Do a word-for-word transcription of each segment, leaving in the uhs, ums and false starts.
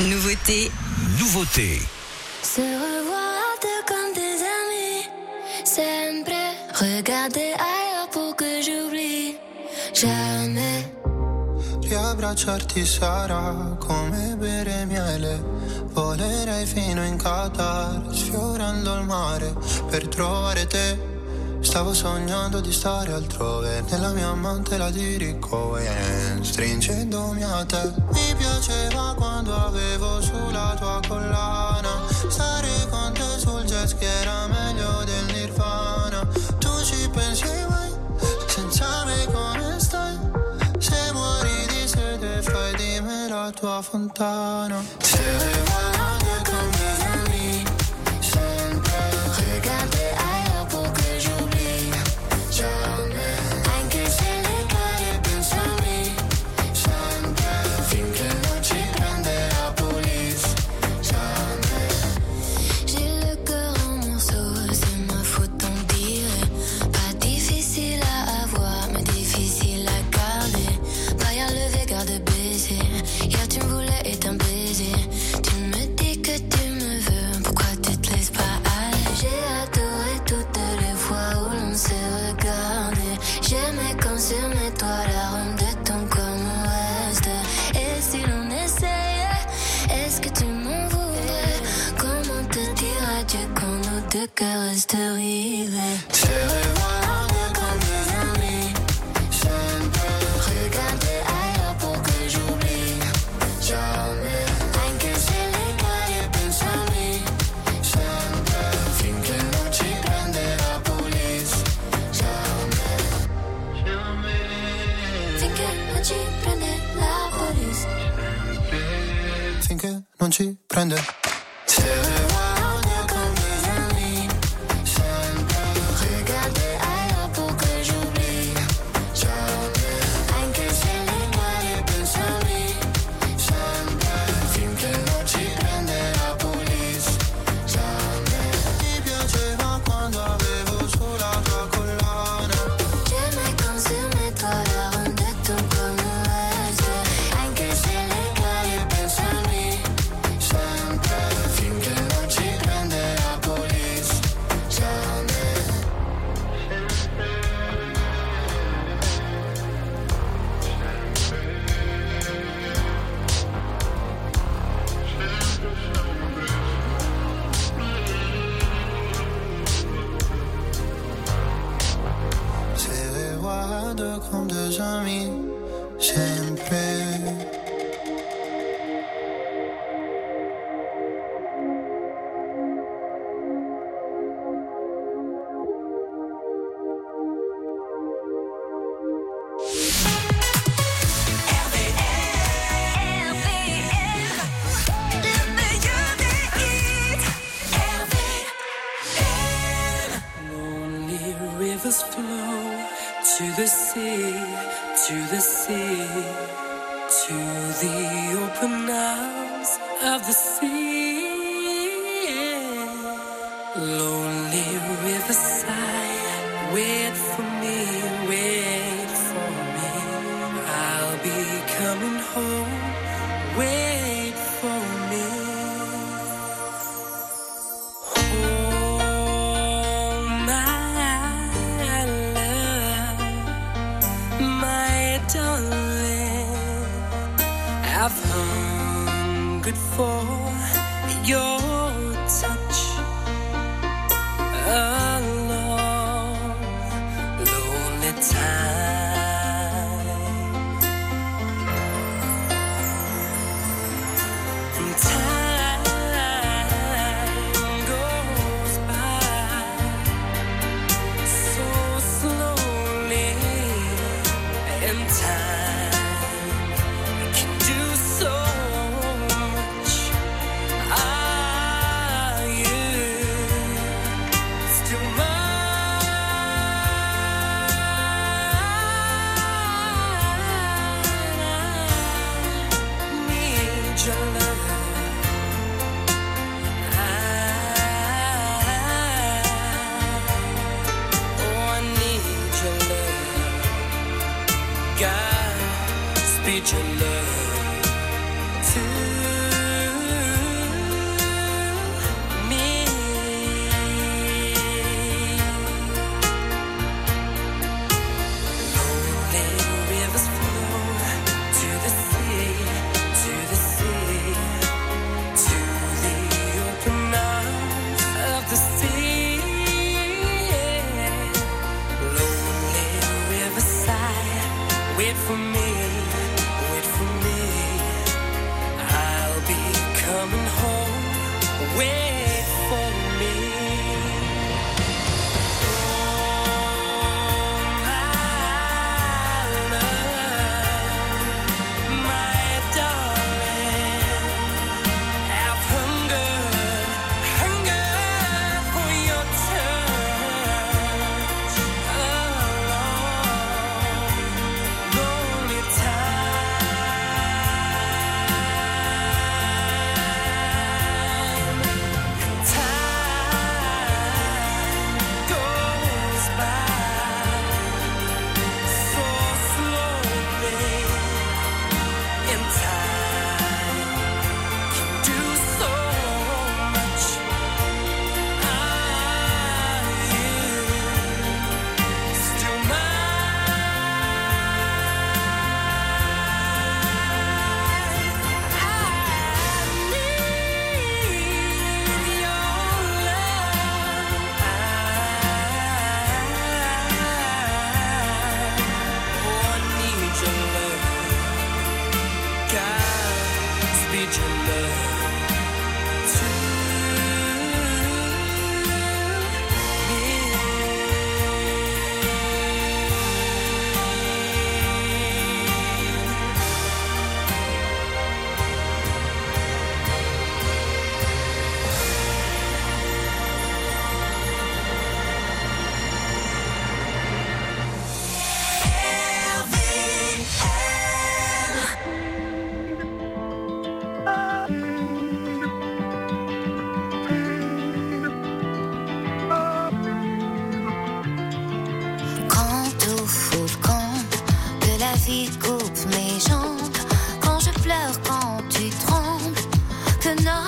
Nouveauté. Nouveauté. Se revoir à deux comme des amis. Sempre. Regarder ailleurs pour que j'oublie. Jamais. Riabbracciarti sarà come bere miele. Volerei fino in Qatar, sfiorando il mare per trovare te. Stavo sognando di stare altrove, nella mia amante la dirigo e stringendomi a te. Mi piaceva quando avevo sulla tua collana, stare con te sul jet ski era meglio del Nirvana. Tu ci pensi mai, senza me come stai? Se muori di sete fai di me la tua fontana. Se regarde comme des amis, sempre regarder ailleurs pour que j'oublie. Jamais, anche se le cade penso a me, sempre finché non ci prende la police. Jamais. J'ai le cœur en morceaux, c'est ma faute d'en dire. Pas difficile à avoir, mais difficile à garder. Pas levé, garde baiser. Hier tu me voulais et t'en baiser. Tu me dis que tu me veux, pourquoi tu te laisses pas aller? J'ai adoré toutes les fois où l'on s'est regardé. J'aimais quand sur mes toits l'arôme de ton corps me reste. Et si l'on essayait, est-ce que tu m'en voudrais? Comment te dire adieu quand nos deux cœurs restent rivés? Se regarder comme des amis, sempre regarder ailleurs pour que j'oublie. Jamais, anche se le cade penso a me, sempre finché non ci prende la police. Jamais, jamais, finché non ci prende la police. Finché non ci prende. Se regarder comme des amis, sempre regarder ailleurs pour que j'oublie. Jamais, anche se le cade penso a me, sempre finché non ci prende la police. Jamais. Ti piaceva quando avevo sulla tua collana. J'aimais quand sur mes toits l'arôme de ton corps me reste. Anche se le cade penso a me, sempre finché non ci prende la police. Jamais. Se regarde comme des amis, sempre. Lonely rivers flow to the sea, to the sea, to the open arms of the sea. Lonely riverside, wait for me, wait for me. I'll be coming home, wait for me. Oh, my love, my darling, I've hungered for your touch along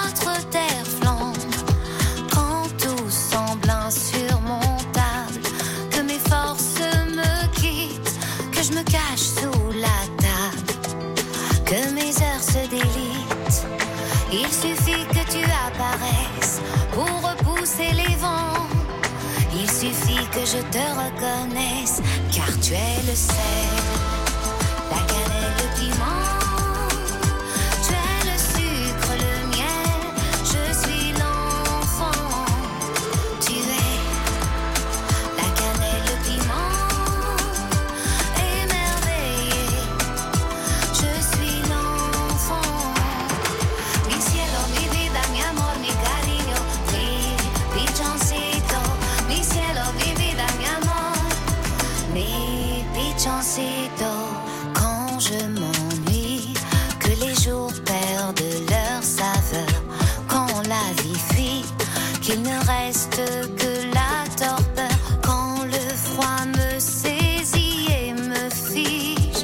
notre terre flambe, quand tout semble insurmontable, que mes forces me quittent, que je me cache sous la table, que mes heures se délitent. Il suffit que tu apparaisses pour repousser les vents. Il suffit que je te reconnaisse, car tu es le sel, la cannelle, le piment. Tu es le sucre, le miel, je suis l'enfant. Tu es la cannelle, le piment, émerveillé. Je suis l'enfant. Mi cielo, mi vida, mi amor, mi cariño, mi pichoncito. Mi cielo, mi vida, mi amor, mi pichoncito. Quand je m'ennuie, que les jours perdent leur saveur, quand la vie fuit, qu'il ne reste que la torpeur, quand le froid me saisit et me fige,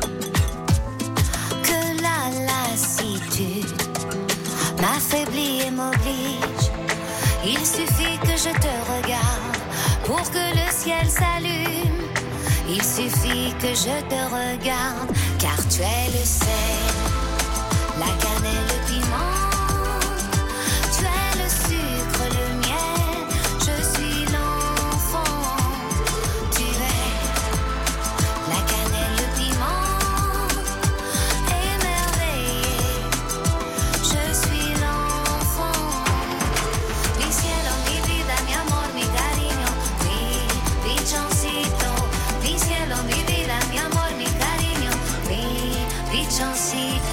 que la lassitude m'affaiblit et m'oblige. Il suffit que je te regarde pour que le ciel s'allume. Il suffit que je te regarde, car tu es le sel, la cannelle, le piment. Tu es le sucre, le miel, je suis l'enfant. Tu es la cannelle, le piment, émerveillé. Je suis l'enfant. Mi cielo, mi vida, mi amor, mi cariño, mi pichoncito. Mi cielo, mi vida, mi amor, mi cariño, mi pichoncito.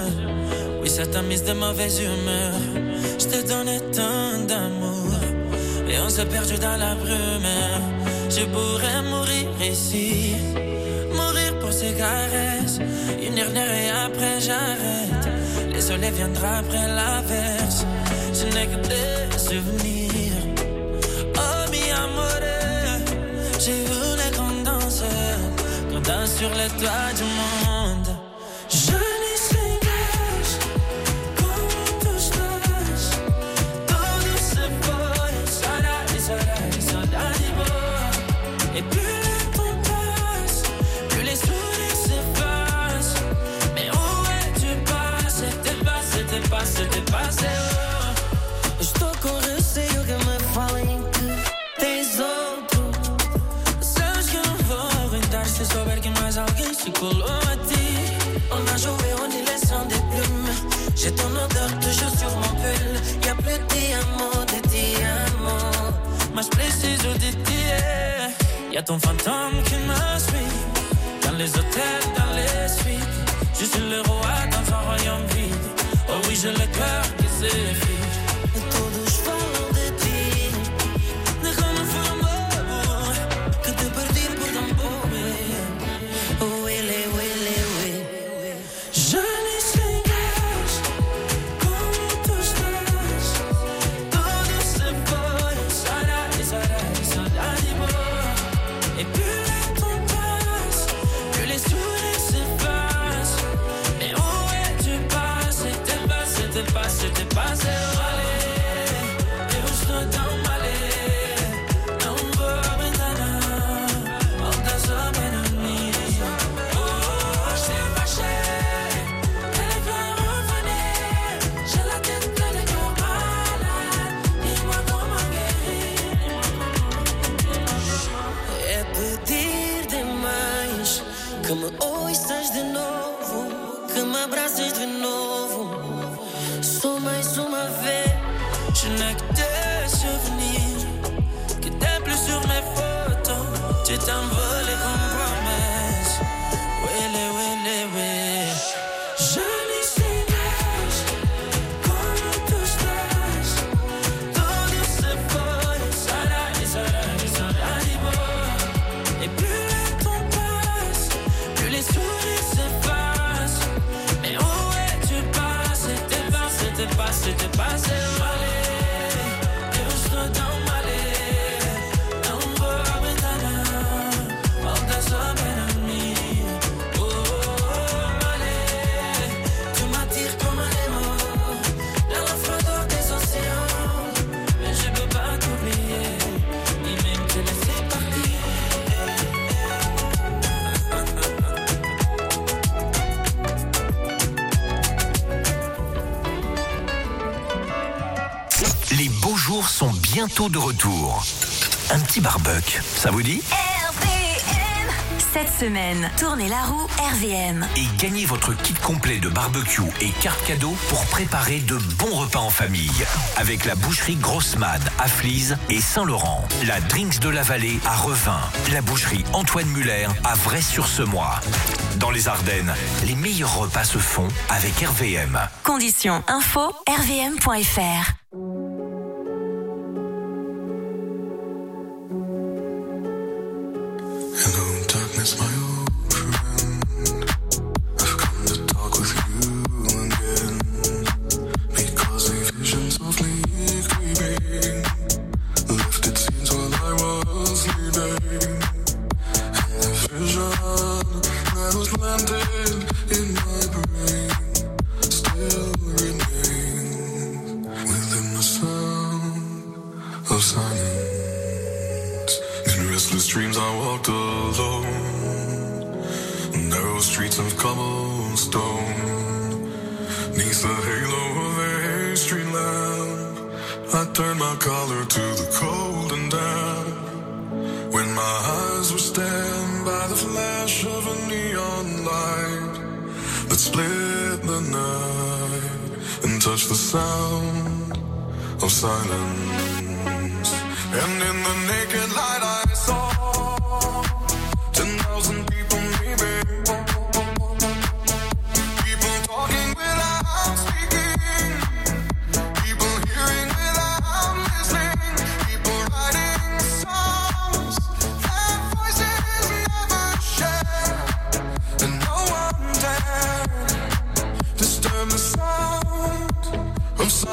Oui, ça t'a mise de mauvaise humeur. Je t'ai donné tant d'amour et on s'est perdu dans la brume. Je pourrais mourir ici, mourir pour ces caresses. Une dernière et après j'arrête. Le soleil viendra après l'averse. Je n'ai que des souvenirs. Oh mi amore, j'ai voulu qu'on danse, qu'on danse sur les toits du monde. Je n'y sais gage, comme tout se lâche. Tout se voit, saudade, saudade, saudade beau. Et plus le temps passe, plus les sourires s'effacent. Mais où es-tu passé? T'es passé, t'es passé, t'es passé. Oh. Estou com receio que me falem que tens outro. Sabes que eu não vou aguentar se souber que mais alguém se colou a ti. On a joué en laissant des plumes. J'ai ton odeur toujours sur mon pull. Y'a plus de diamants, de diamants. Mas preciso de ti. Y'a ton fantôme qui me suit. Dans les hôtels, dans les suites. Je suis le roi dans un royaume vide. Oh oui, j'ai le cœur qui s'effrite. Et todos falam de ti. De como foi amor que te perdi por tão pouco. Oh, ele, ele, ele. Je n'y sais gage, como tu estás. Tudo se foi, saudade, saudade, saudade boa. Et plus le temps passe, plus les sourires s'effacent. Mais où es-tu passé? T'es passé, t'es passé, t'es passé. Que me ouças de novo, que me abraces de novo. Só mais uma vez. Je n'ai que des souvenirs, que t'es plus sur mes photos. Tu t'envoles comme promesse. Wele, wele, wele. Je n'y sais gage, como tu estás. Todo se foi, saudade, saudade, saudade boa. Et plus le temps passe, plus les sourires s'effacent. Mais où es-tu passé? T'es passé, t'es passé, t'es passé. Les beaux jours sont bientôt de retour. Un petit barbecue, ça vous dit ? R V M. Cette semaine, tournez la roue R V M. Et gagnez votre kit complet de barbecue et carte cadeau pour préparer de bons repas en famille. Avec la boucherie Grossman à Flize et Saint-Laurent. La Drinks de la Vallée à Revin. La boucherie Antoine Muller à Vray-sur-Semois. Dans les Ardennes, les meilleurs repas se font avec R V M. Conditions info r v m point f r. Hello, darkness, my old friend. I've come to talk with you again. Because a vision softly creeping left its scenes while I was sleeping. And the vision that was planted in my brain still remains within the sound of silence. In restless dreams I walked alone, narrow streets of cobblestone. Neath the halo of a street lamp, I turned my collar to the cold and damp. When my eyes were stabbed by the flash of a neon light that split the night and touched the sound of silence. And in the naked light I saw ten thousand people maybe, people talking without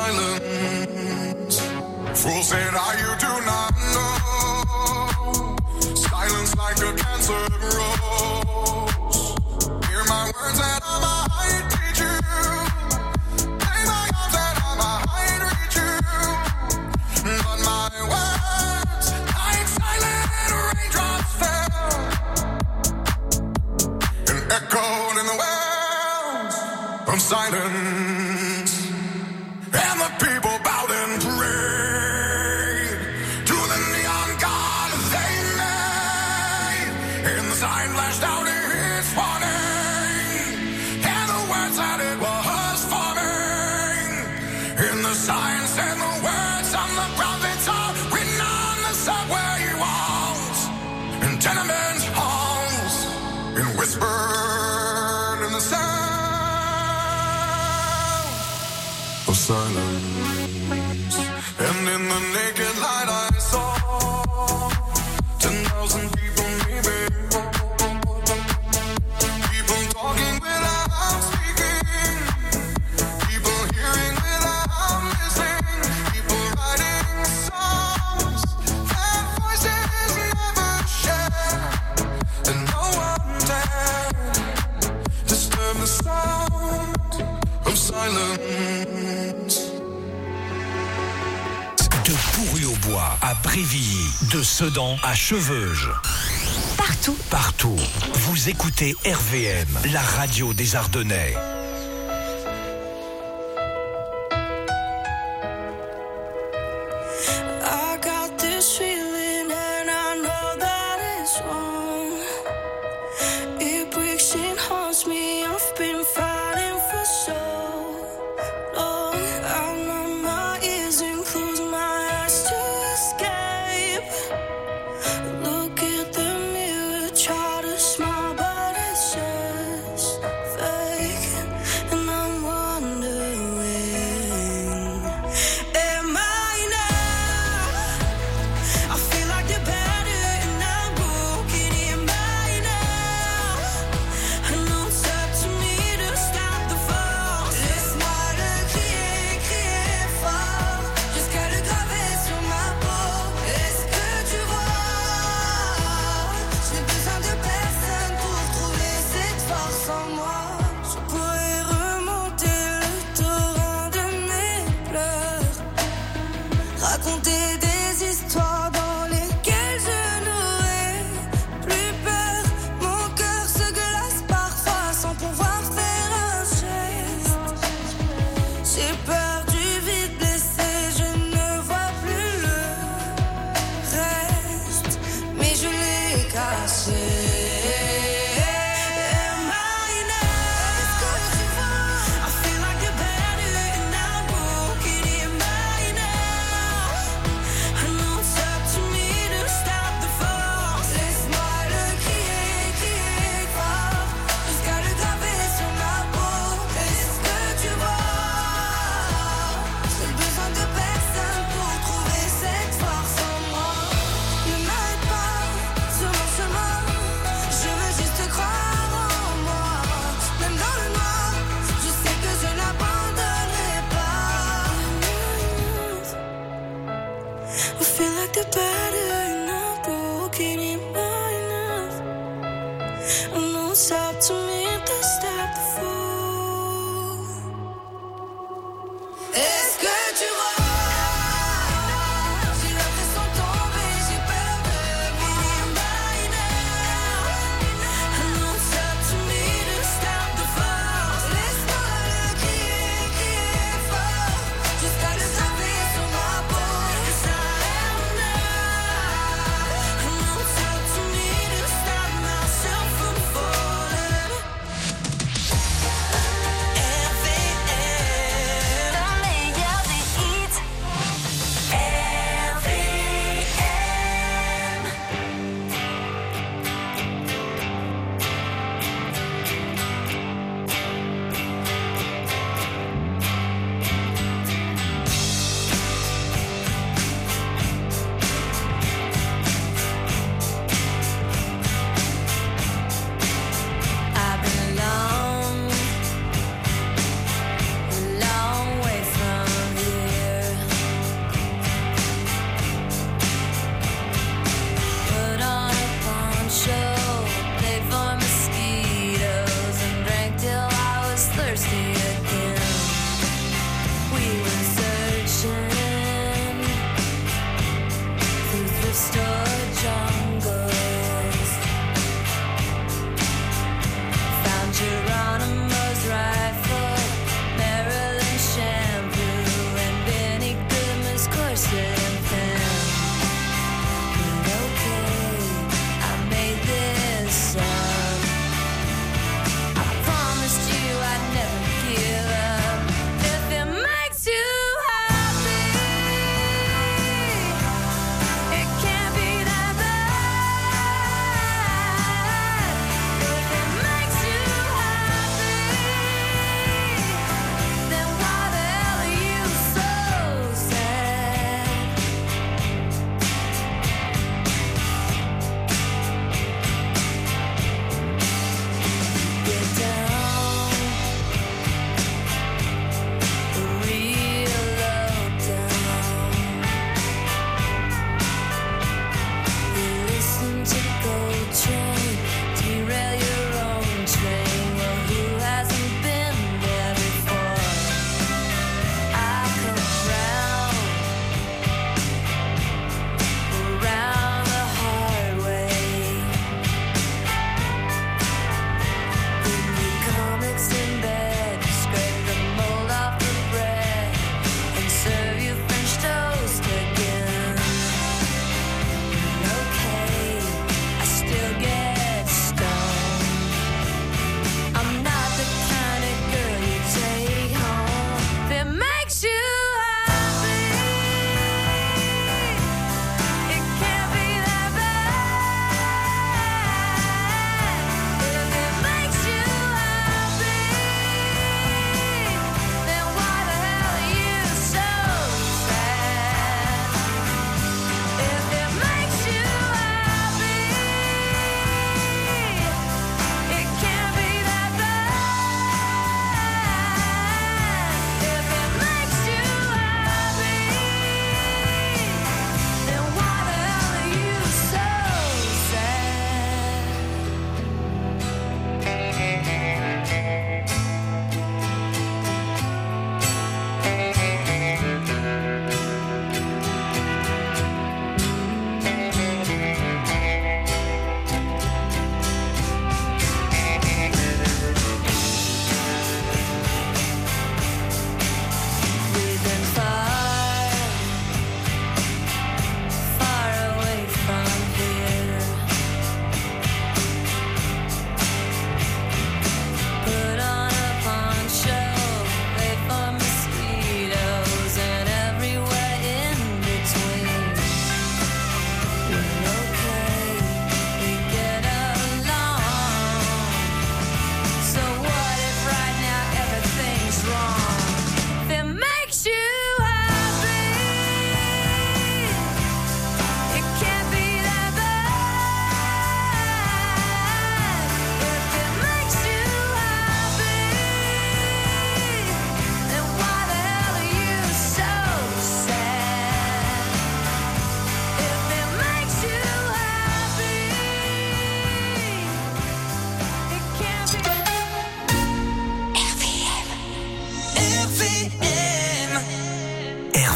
silence. Fools say that you do not know. Silence like a cancer grows. Hear my words and I might teach you. Lay my arms and I might reach you. But my words, like silent raindrops fell and echoed in the wells of silence. And the people bowed and prayed to the neon god they made. And the sign flashed out its warning, and the words that it was forming. And the sign said the words on the prophets are written on the subway walls and tenement halls, and whispered in the sound of silence. And in the naked light I saw ten thousand people maybe. People talking without speaking. People hearing without listening. People writing songs that voices never share. And no one dared disturb the sound of silence. De Pourry-au-Bois à Brévilly, de Sedan à Cheveuges. Partout. Partout. Vous écoutez R V M, la radio des Ardennais. I got this feeling and I know that it's wrong. It breaks and haunts me. I've been fighting for so long. I numb my ears and close my eyes to escape. Look at the mirror, try to smile, but it's just fake. And I'm wondering, am I now? I feel like the better and I'm broken. Am I now? I know it's up to me to stop the fall. Laisse-moi le crier, crier fort, jusqu'à le graver sur ma peau. Est-ce que tu vois? J'ai besoin de personne pour trouver cette force en moi. Je pourrais remonter le torrent de mes pleurs, raconter des histoires dans lesquelles je n'aurais plus peur. Mon cœur se glace parfois sans pouvoir faire un geste. J'ai peur du vide blessé, je ne vois plus le reste, mais je l'ai caché. Am I now? Est-ce que tu vois? I feel like the better and I'm broken. Am I now? I know it's up to me to stop the force. Laisse-moi le crier, crier fort, jusqu'à le graver sur ma peau. Est-ce que tu vois?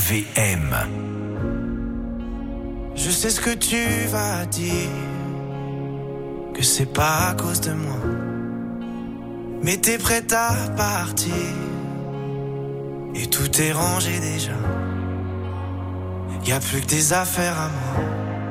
V M. Je sais ce que tu vas dire, que c'est pas à cause de moi, mais t'es prête à partir et tout est rangé déjà. Y a plus que des affaires à moi.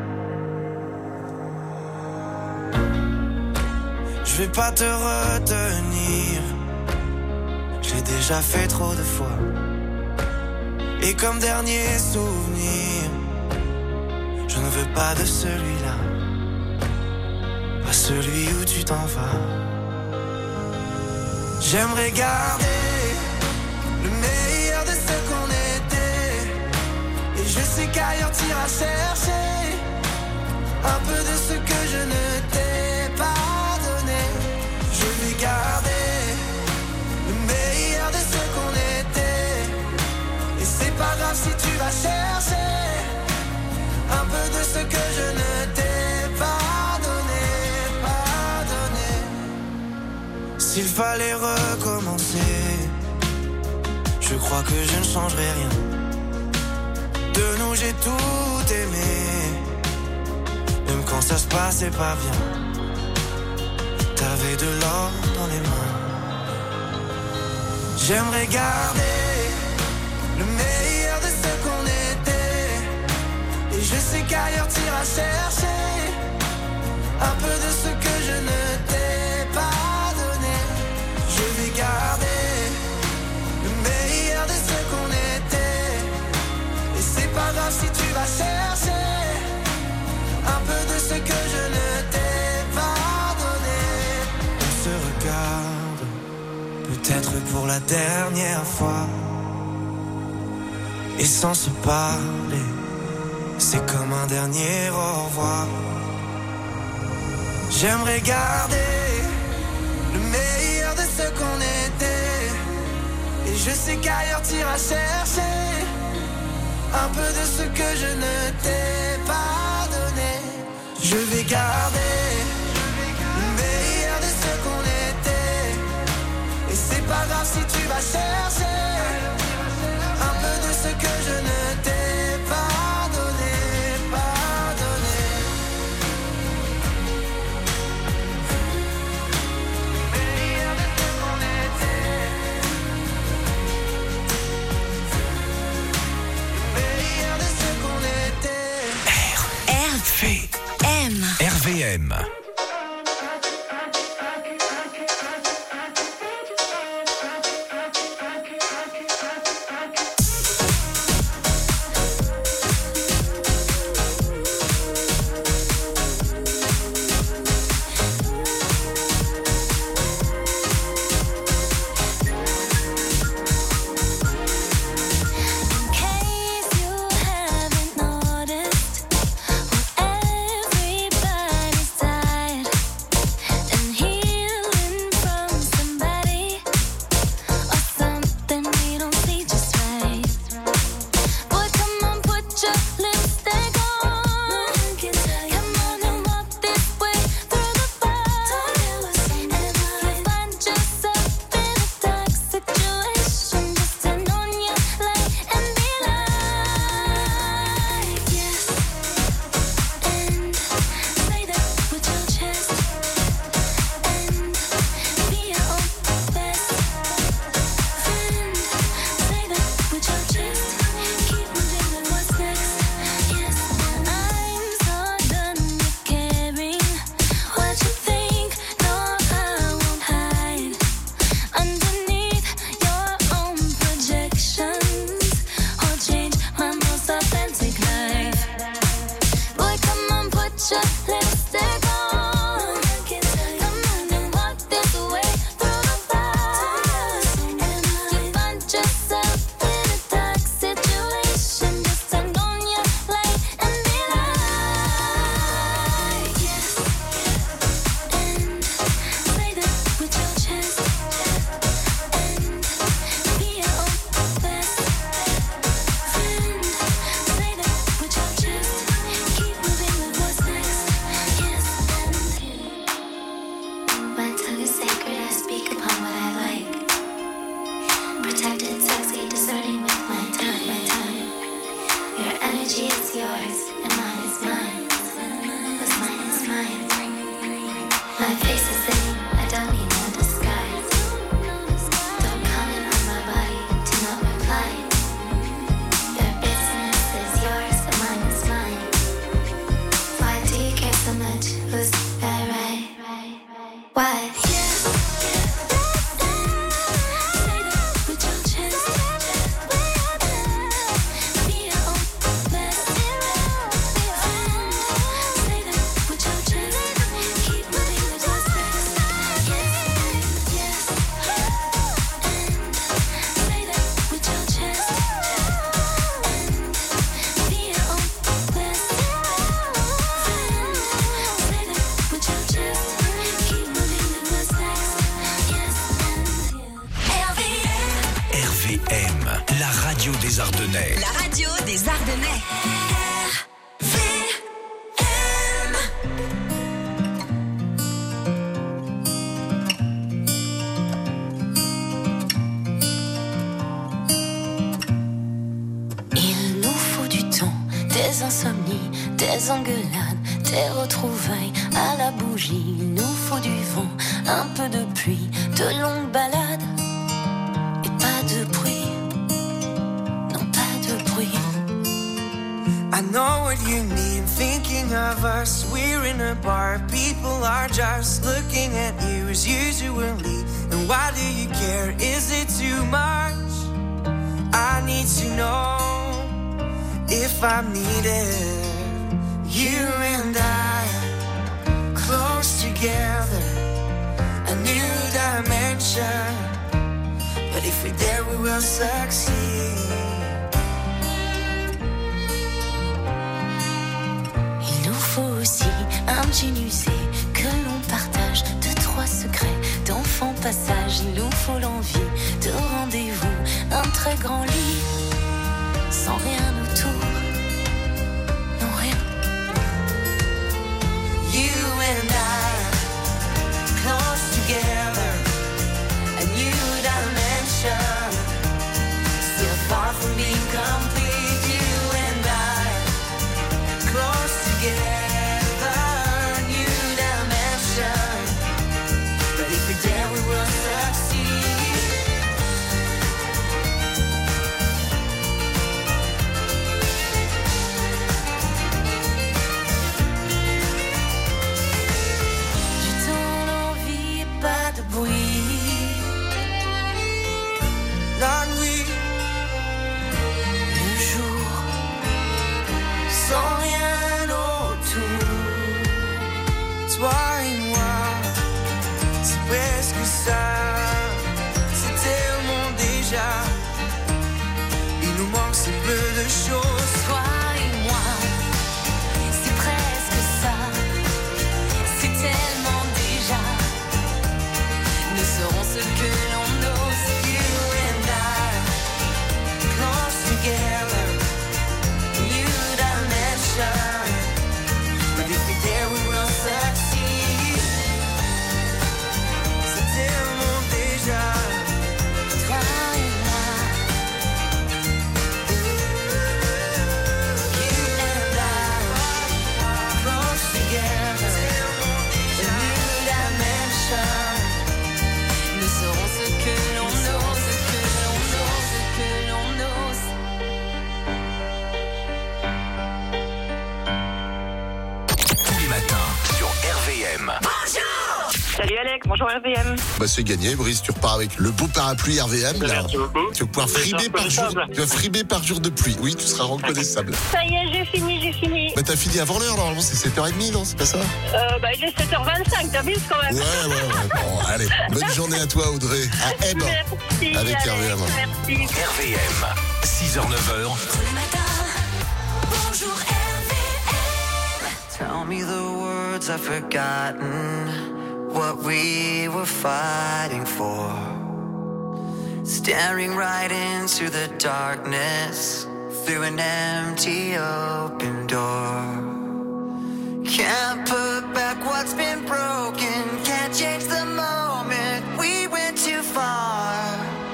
Je vais pas te retenir, je l'ai déjà fait trop de fois. Et comme dernier souvenir, je ne veux pas de celui-là, pas celui où tu t'en vas. J'aimerais garder le meilleur de ce qu'on était, et je sais qu'ailleurs t'iras chercher un peu de ce que je ne t'ai pas donné. Je vais garder le meilleur de ce qu'on était, et c'est pas grave si tu vas chercher un peu de ce que je ne t'ai pas donné, pas donné. S'il fallait recommencer, je crois que je ne changerai rien. De nous j'ai tout aimé, même quand ça se passait pas bien. T'avais de l'or dans les mains. J'aimerais garder le meilleur de ce qu'on était, et je sais qu'ailleurs t'iras chercher un peu de ce que je ne t'ai pas donné. Je vais garder le meilleur de ce qu'on était, et c'est pas grave si tu vas chercher un peu de ce que je ne t'ai pas donné. On se regarde, peut-être pour la dernière fois, et sans se parler, c'est comme un dernier au revoir. J'aimerais garder le meilleur de ce qu'on était, et je sais qu'ailleurs t'iras chercher un peu de ce que je ne t'ai pas donné. Je vais garder le meilleur de ce qu'on était, et c'est pas grave si tu vas chercher un peu de ce que je ne t'ai pas donné, pas donné. Le meilleur de ce qu'on était, le meilleur de ce qu'on était. R V M. R V M. Protected, sexy, discerning with my time, my time. M, la radio des Ardennais. La radio des Ardennais. Il nous faut du temps, des insomnies, des engueulades, des retrouvailles à la bougie. Il nous faut du vent, un peu de pluie, de longues balades et pas de bruit. Non, pas de bruit. I know what you need, thinking of us. We're in a bar, people are just looking at you as usually. And why do you care? Is it too much? I need to know if I'm needed. You and I, close together, a new dimension. But if we're there, we will succeed. Il nous faut aussi un jean usé que l'on partage, deux, trois secrets d'enfant passage. Il nous faut l'envie de rendez-vous, un très grand lit, sans rien autour, non rien. You and I, close together, a new dimension. Still far from being complete. You and I, close together, new dimension. But if we're there, we will succeed. Du temps, l'envie et pas de bruit. La nuit, Le jour, sans rien autour. Toi et moi, c'est presque ça. C'est tellement déjà. Il nous manque si peu de choses. toi et moi, c'est presque ça. C'est tellement déjà. Nous serons ce que l'on ose. You and I, close together, new dimension. But if we're there, we will succeed. C'est tellement déjà. Toi et moi, You and I, close together, a new dimension. nous serons ce que l'on ose, ce que l'on ose, ce que l'on ose. Tous les matins sur R V M. Salut Alex, bonjour R V M. Bah c'est gagné, Brice, tu repars avec le beau parapluie R V M là. Merci beaucoup. Tu vas pouvoir C'est frimer par jour. reconnaissable. Tu vas frimer par jour de pluie. Oui, tu seras reconnaissable. Ça y est, j'ai fini, j'ai fini. Bah t'as fini avant l'heure, normalement c'est sept heures trente, non? C'est pas ça? Euh, bah il est sept heures vingt-cinq, t'abuses quand Ouais, même. ouais, ouais. Bon, allez, bonne journée à toi Audrey. À Eb. Merci Avec Alex, R V M. merci. R V M, six heures neuf heures. Le matin, bonjour R V M. Tell me the words I've forgotten, what we were fighting for. Staring right into the darkness through an empty open door. Can't put back what's been broken, can't change the moment we went too far.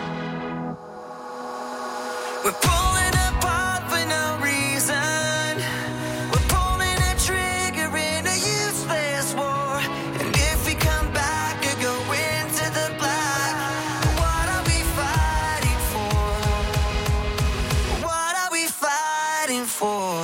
We're pulling apart for no reason. We're pulling a trigger in a useless war. And if we come back or go into the black, what are we fighting for? What are we fighting for?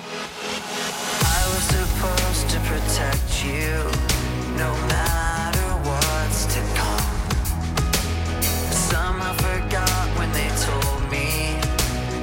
I was supposed to protect you, no matter what's to come. Somehow forgot when they told me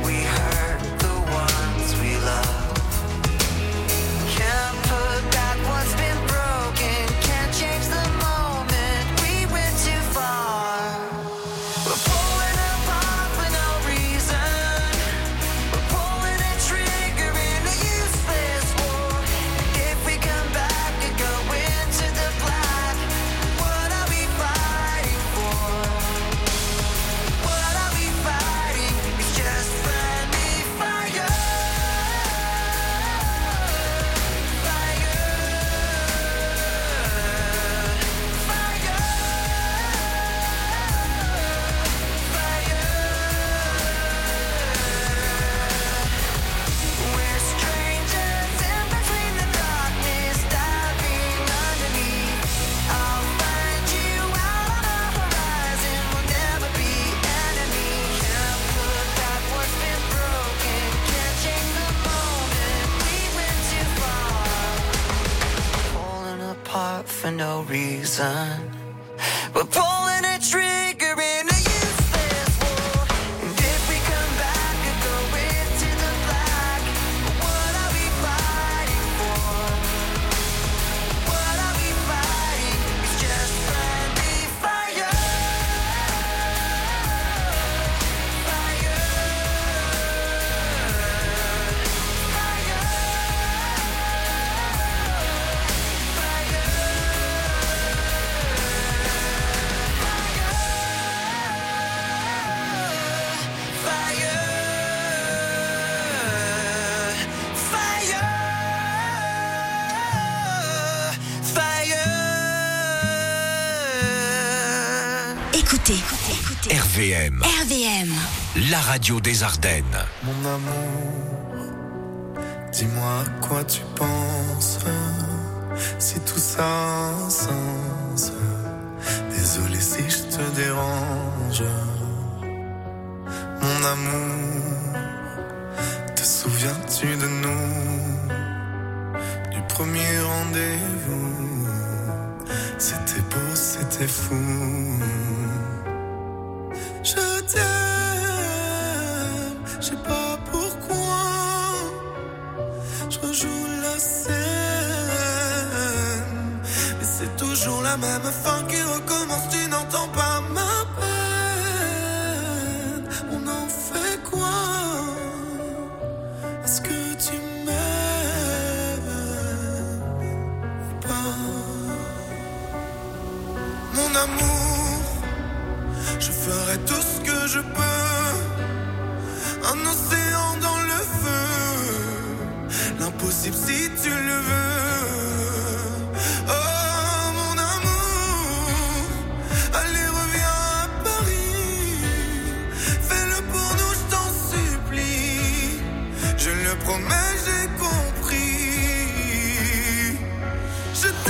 for no reason. We're pulling a trigger in a useless war. And if we come back and go into the black, what are we fighting for? What are we fighting? It's just friendly fire. Fire. Écoutez, écoutez. R V M, R V M. la radio des Ardennes. Mon amour, dis-moi à quoi tu penses, si tout ça a un sens. Désolé si je te dérange. Mon amour, te souviens-tu de nous, du premier rendez-vous? C'était beau, c'était fou. Je t'aime, je sais pas pourquoi. Je rejoue la scène, mais c'est toujours la même fin qui recommence. Tu n'entends pas ma peine. On en fait quoi? Est-ce que tu m'aimes ou pas? Mon amour, je ferai tout ce que je peux. Un océan dans le feu, l'impossible si tu le veux. Oh mon amour, allez reviens à Paris. Fais-le pour nous, je t'en supplie. Je le promets, j'ai compris. Je t'aime.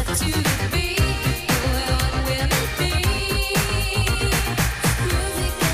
Music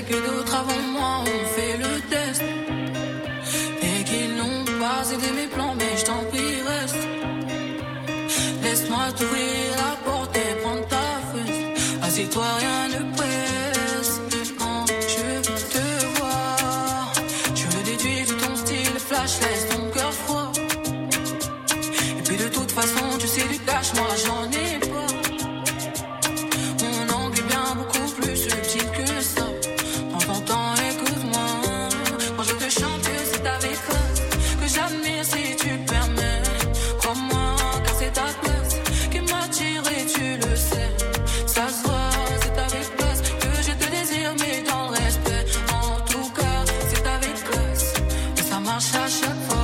que d'autres avant moi ont fait le test et qu'ils n'ont pas aidé mes plans, mais je t'en prie reste. Laisse-moi t'ouvrir la porte et prendre ta fesse. Assieds-toi, rien ne presse. Quand je te vois, je le déduis de ton style flash, laisse ton cœur froid. Et puis de toute façon, tu sais du cash, moi j'en ai pas. Mon angle est bien beaucoup plus subtil que ça. Prends ton temps, écoute-moi. Quand je te chante, c'est avec classe que j'admire si tu le permets. Crois-moi, car c'est ta classe qui m'attire et tu le sais. Ça se voit, c'est avec classe que je te désire, mais dans le respect. En tout cas, c'est avec classe et ça marche à chaque fois.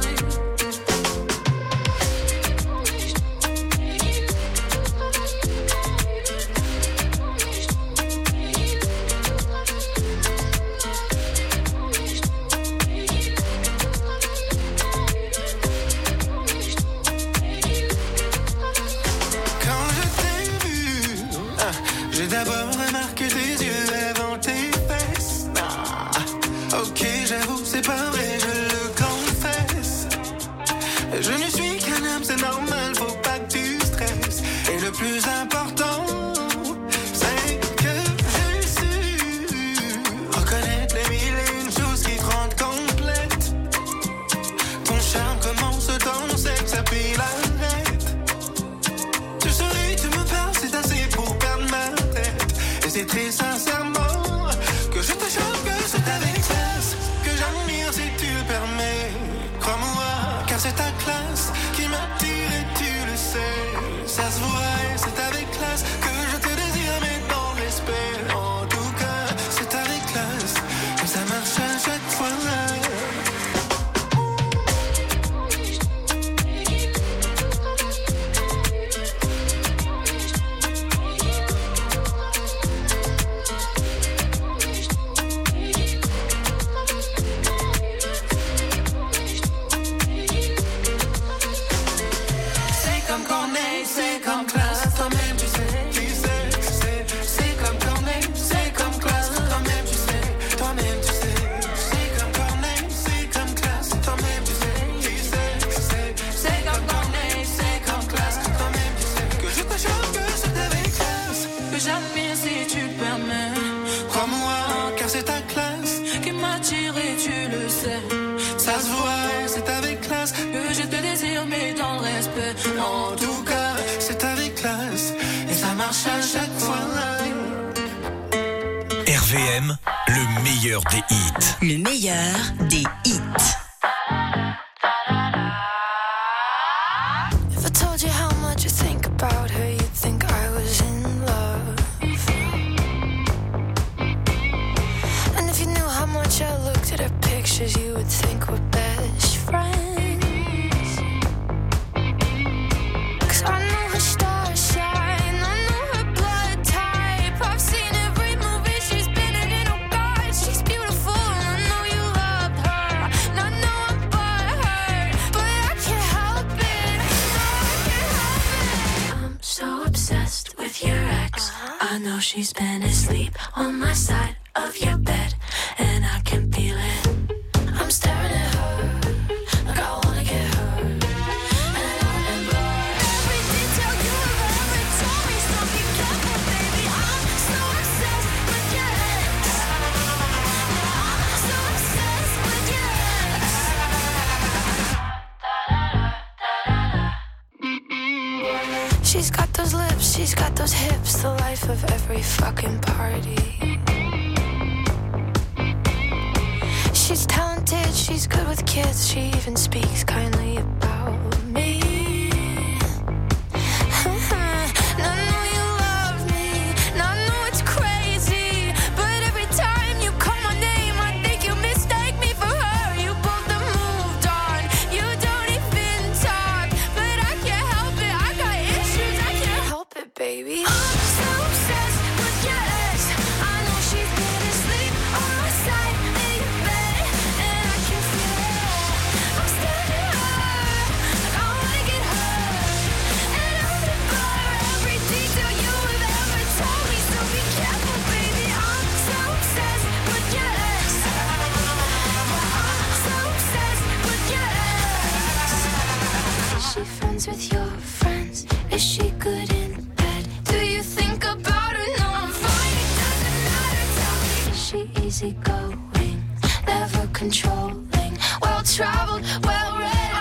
Quand je t'ai vu, ah, j'ai d'abord remarqué tes yeux avant tes fesses. Ah, ok, j'avoue, c'est pas vrai, je le confesse. Je ne suis qu'un homme, c'est normal, faut pas que tu stresses. Et le plus important, c'est que j'ai su reconnaître les mille et une choses qui te rendent complète. Ton charme commence dans le sexe, puis l'arrête. Tu souris, tu me parles, c'est assez pour perdre ma tête. Et c'est très sincèrement que je te chante, que c'est avec classe que j'admire si tu le permets. Crois-moi, car c'est ta classe qui m'attire et tu le sais. Ça se voit et c'est avec classe que je te désire, mais dans le respect. En tout cas, c'est avec classe et ça marche à chaque fois. C'est comme Corneille, c'est comme classe, toi-même tu sais, tu sais, tu sais. C'est comme Corneille, c'est comme classe, toi-même tu sais, toi-même tu sais. C'est comme Corneille, c'est comme classe, toi-même tu sais, tu sais, tu sais. C'est comme Corneille, c'est comme classe, toi-même tu sais. Que je te chante, que c'est avec classe Que j'admire si tu le permets. Crois-moi, car c'est ta classe Qui m'attire et tu le sais. Ça se voit, c'est avec classe Que je te désire, mais dans le respect. En tout cas, c'est avec classe et ça marche à chaque fois. R V M, le meilleur des hits. Le meilleur des hits. If I told you how much I think about her, you'd think I was in love. And if you knew how much I looked at her pictures, you would think we're best friends. 'Cause I know her star shine, I know her blood type. I've seen every movie she's been in, and oh God, she's beautiful. And I know you loved her, and I know I'm butthurt, but I can't help it. No, I can't help it. I'm so obsessed with your ex. I know she's been asleep on my side of your bed, and I can feel it. I'm staring at her like I wanna get her, and I remember every detail you ever told me. So be careful, baby. I'm so obsessed with your ex. I'm so obsessed with your ex. She's got those lips, she's got those hips, the life of every fucking party. She's talented, she's good with kids, she even speaks kindly about me. And I know you love me, and I know it's crazy, but every time you call my name, I think you mistake me for her. You both have moved on, you don't even talk, but I can't help it, I got issues, I can't help it, baby. I'm so obsessed with your ex. I know she's been asleep on my side in your bed, and I can feel it. I'm standing friends with your friends? Is she good in bed? Do you think about her? No, I'm fine, it doesn't matter. Tell me, is she easygoing, never controlling, well traveled, well read?